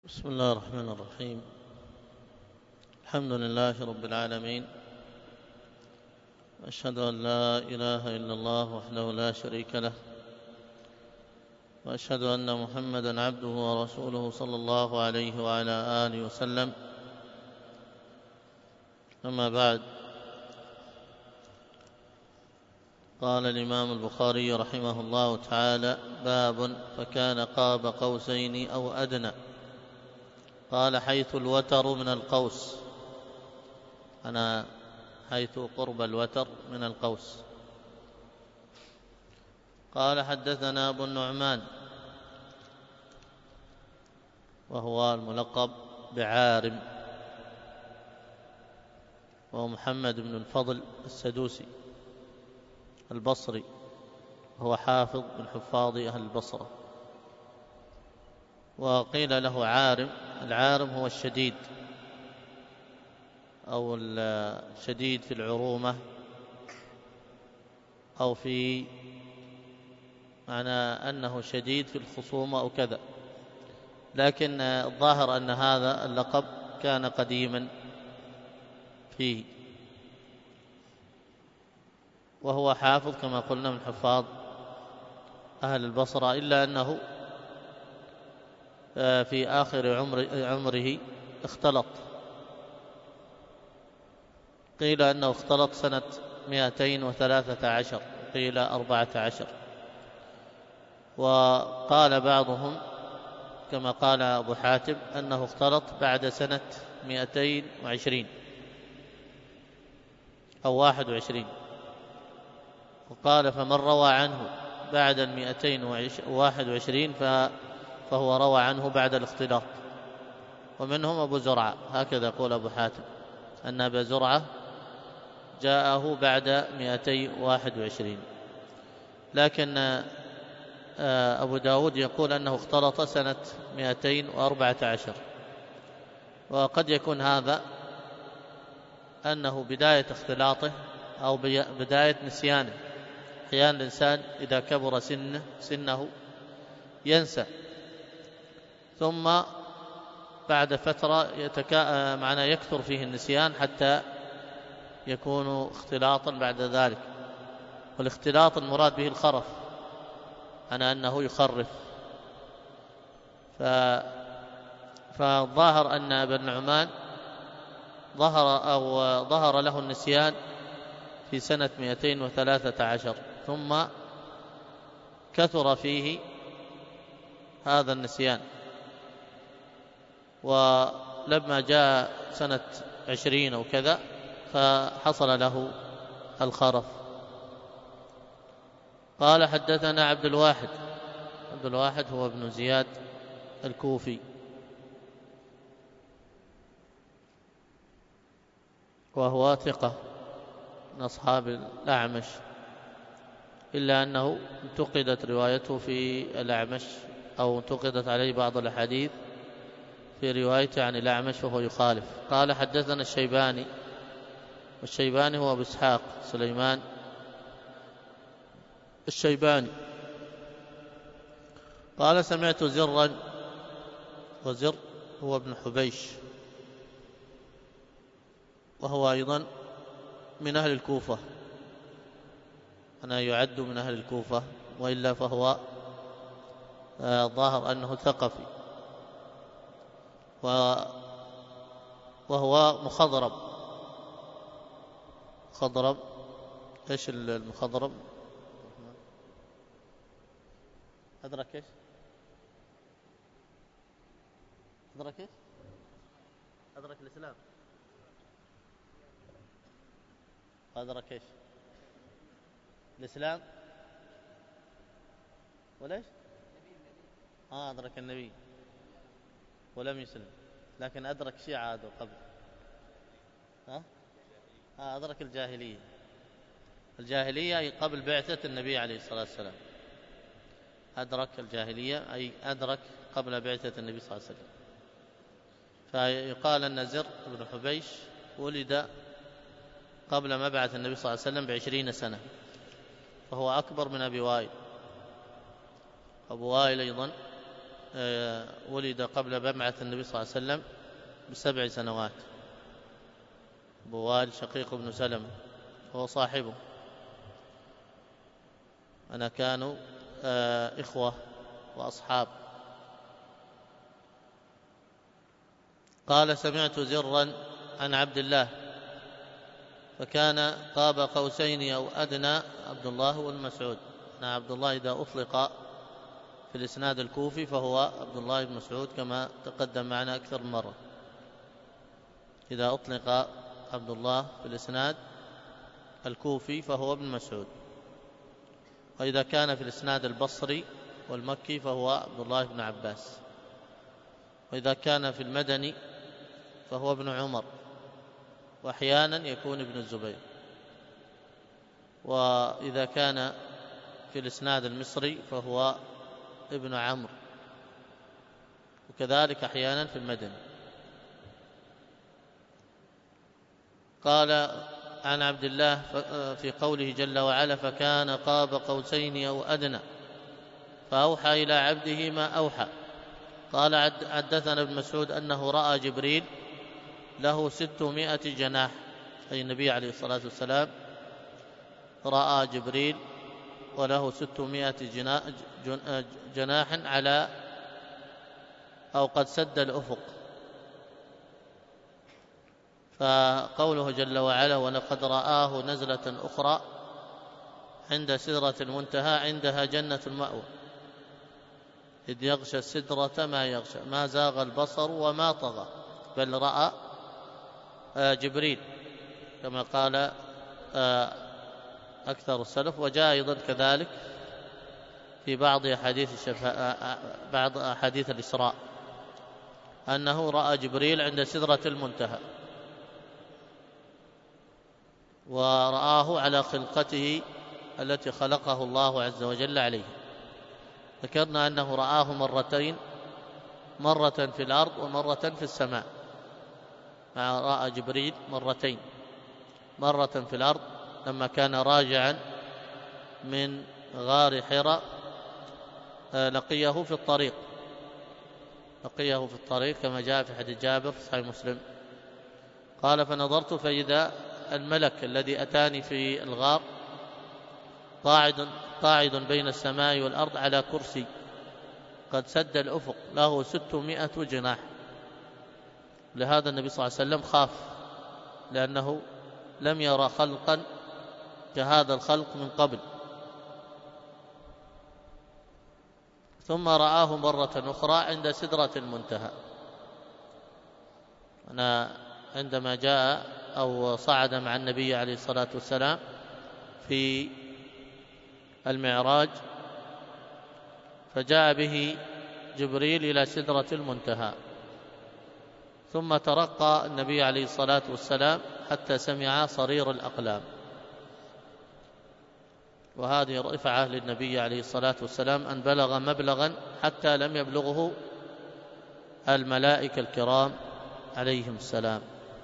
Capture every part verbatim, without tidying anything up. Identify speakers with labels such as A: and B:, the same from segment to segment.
A: بسم الله الرحمن الرحيم. الحمد لله رب العالمين، وأشهد أن لا إله إلا الله وحده لا شريك له، وأشهد أن محمدًا عبده ورسوله صلى الله عليه وعلى آله وسلم. أما بعد، قال الإمام البخاري رحمه الله تعالى: باب فكان قاب قوسين أو أدنى. قال: حيث الوتر من القوس، أنا حيث قرب الوتر من القوس. قال: حدثنا أبو النعمان وهو الملقب بعارم، وهو محمد بن الفضل السدوسي البصري، وهو حافظ من حفاظ أهل البصرة. وقيل له عارم. العارم هو الشديد أو الشديد في العرومة، أو في معنى أنه شديد في الخصومة أو كذا، لكن الظاهر أن هذا اللقب كان قديما فيه، وهو حافظ كما قلنا من حفاظ أهل البصرة، إلا أنه في آخر عمر عمره اختلط. قيل أنه اختلط سنة مئتين وثلاثة عشر، قيل أربعة عشر، وقال بعضهم كما قال أبو حاتم أنه اختلط بعد سنة مئتين وعشرين أو واحد وعشرين، وقال: فمن روى عنه بعد المئتين وواحد وعشرين فهو روى عنه بعد الاختلاط. ومنهم أبو زرعة، هكذا يقول أبو حاتم، أن أبا زرعة جاءه بعد مئتين وواحد وعشرين، لكن أبو داود يقول أنه اختلط سنة مئتين وأربعة عشر. وقد يكون هذا أنه بداية اختلاطه أو بداية نسيانه. أحيانا الإنسان إذا كبر سنه, سنه ينسى، ثم بعد فترة يتكا... معناه يكثر فيه النسيان حتى يكون اختلاطا بعد ذلك. والاختلاط المراد به الخرف، أنا أنه يخرف. ف... فالظاهر أن ابن النعمان ظهر أو ظهر له النسيان في سنة مئتين وثلاثة عشر، ثم كثر فيه هذا النسيان، ولما جاء سنة عشرين أو كذا فحصل له الخرف. قال: حدثنا عبد الواحد. عبد الواحد هو ابن زياد الكوفي، وهو ثقة من أصحاب الأعمش، إلا أنه انتقدت روايته في الأعمش، أو انتقدت عليه بعض الأحاديث في روايته عن الأعمش وهو يخالف. قال: حدثنا الشيباني. والشيباني هو أبو إسحاق سليمان الشيباني. قال: سمعت زرا. وزر هو ابن حبيش، وهو أيضا من أهل الكوفة، أنا يعد من أهل الكوفة، وإلا فهو آه ظاهر أنه ثقفي، وهو مخضرم. خضرم، إيش المخضرم؟ أدرك إيش؟ أدرك إيش؟ أدرك الإسلام. أدرك إيش؟ الإسلام وليش؟ آه أدرك النبي ولم يسلم، لكن أدرك شيء عاده قبل. ها؟ آه أدرك الجاهلية. الجاهلية قبل بعثة النبي عليه الصلاة والسلام. أدرك الجاهلية أي أدرك قبل بعثة النبي صلى الله عليه وسلم. فيقال أن زر بن حبيش ولد قبل مبعث النبي صلى الله عليه وسلم بعشرين سنة، فهو أكبر من أبي وائل. أبو وائل أيضا ولد قبل مبعث النبي صلى الله عليه وسلم بسبع سنوات، بوال شقيق بن سلمة، هو صاحبه. أنا كانوا إخوة وأصحاب. قال سمعت زرا عن عبد الله فكان قاب قوسين أو أدنى. عبد الله والمسعود، أنا عبد الله إذا أطلق في الإسناد الكوفي فهو عبد الله بن مسعود كما تقدم معنا أكثر من مرة. إذا أطلق عبد الله في الإسناد الكوفي فهو ابن مسعود، وإذا كان في الإسناد البصري والمكي فهو عبد الله بن عباس، وإذا كان في المدني فهو ابن عمر، وأحيانا يكون ابن الزبير، وإذا كان في الإسناد المصري فهو ابن عمرو، وكذلك أحيانا في المدني. قال عن عبد الله في قوله جل وعلا فكان قاب قوسين أو أدنى فأوحى إلى عبده ما أوحى. قال حدثنا ابن مسعود أنه رأى جبريل له ستمائة جناح، أي النبي عليه الصلاة والسلام رأى جبريل وله ستمائة جناح على أو قد سد الأفق. فقوله جل وعلا ولقد رآه نزلة أخرى عند سدرة المنتهى عندها جنة المأوى إذ يغشى السدرة ما يغشى ما زاغ البصر وما طغى، بل رأى جبريل كما قال أكثر السلف. وجاء أيضا كذلك في بعض أحاديث بعض أحاديث الإسراء أنه رأى جبريل عند سدرة المنتهى ورآه على خلقته التي خلقه الله عز وجل عليه. ذكرنا أنه رآه مرتين، مرة في الأرض ومرة في السماء. رأى جبريل مرتين، مرة في الأرض لما كان راجعا من غار حراء لقيه في الطريق لقيه في الطريق كما جاء في حديث جابر في صحيح مسلم. قال فنظرت فإذا الملك الذي أتاني في الغار قاعد قاعد بين السماء والأرض على كرسي قد سد الأفق له ستمائة جناح. لهذا النبي صلى الله عليه وسلم خاف، لأنه لم يرى خلقا كهذا الخلق من قبل. ثم رآه مرة أخرى عند سدرة المنتهى. أنا عندما جاء أو صعد مع النبي عليه الصلاة والسلام في المعراج فجاء به جبريل إلى سدرة المنتهى، ثم ترقى النبي عليه الصلاة والسلام حتى سمع صرير الأقلام، وهذه رفعة للنبي عليه الصلاة والسلام أن بلغ مبلغا حتى لم يبلغه الملائكة الكرام عليهم السلام.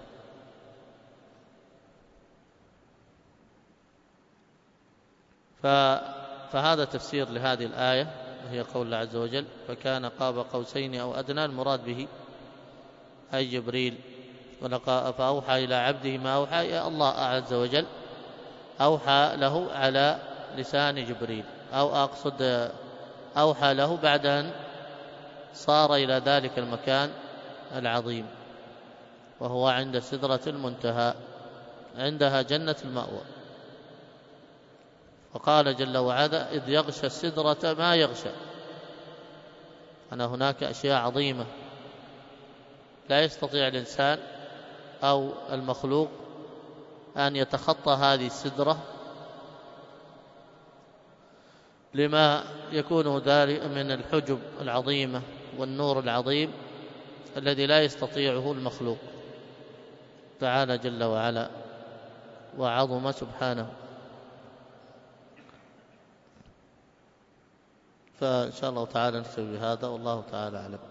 A: فهذا تفسير لهذه الآية، وهي قول الله عز وجل فكان قاب قوسين أو أدنى. المراد به أي جبريل، فأوحى إلى عبده ما أوحى. يا الله عز وجل أوحى له على لسان جبريل، أو أقصد أوحى له بعد أن صار إلى ذلك المكان العظيم وهو عند سدرة المنتهى عندها جنة المأوى. وقال جل وعلا إذ يغشى السدرة ما يغشى. أنا هناك أشياء عظيمة لا يستطيع الإنسان أو المخلوق أن يتخطى هذه السدرة لما يكون ذلك من الحجب العظيمة والنور العظيم الذي لا يستطيعه المخلوق. تعالى جل وعلا وعظم سبحانه. فإن شاء الله تعالى نكتفي بهذا، والله تعالى أعلم.